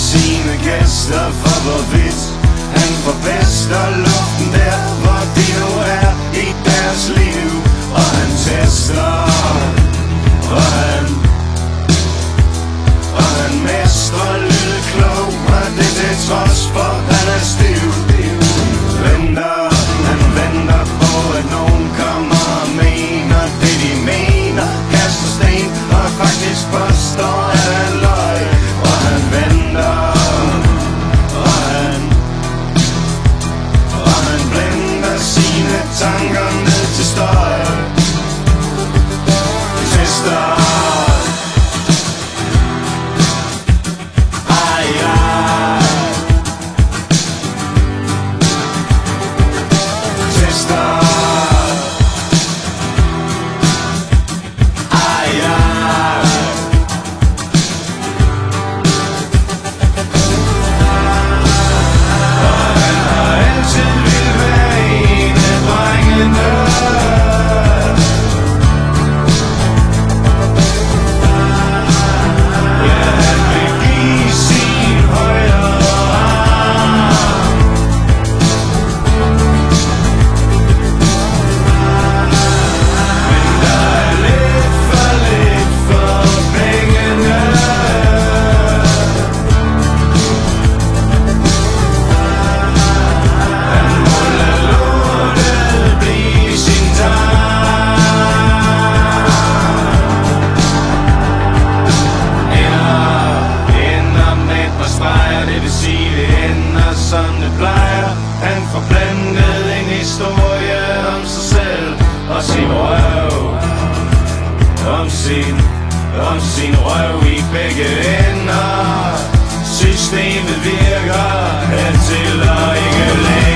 sine gæster for hvorvidt han forpester luften der, hvor de nu er i deres liv. Og han tester, og han mestrer lidt klog, og det til trods for han er stiv. Han venter på at nogen kommer og mener det de mener, kaster sten og faktisk påstår at han løg. Og han venter, og han blender sine tanker ned til støj. Tester. Han får blandet en historie om sig selv og sin røv, om sin røv i begge ender. Systemet virker hertil og ikke længere.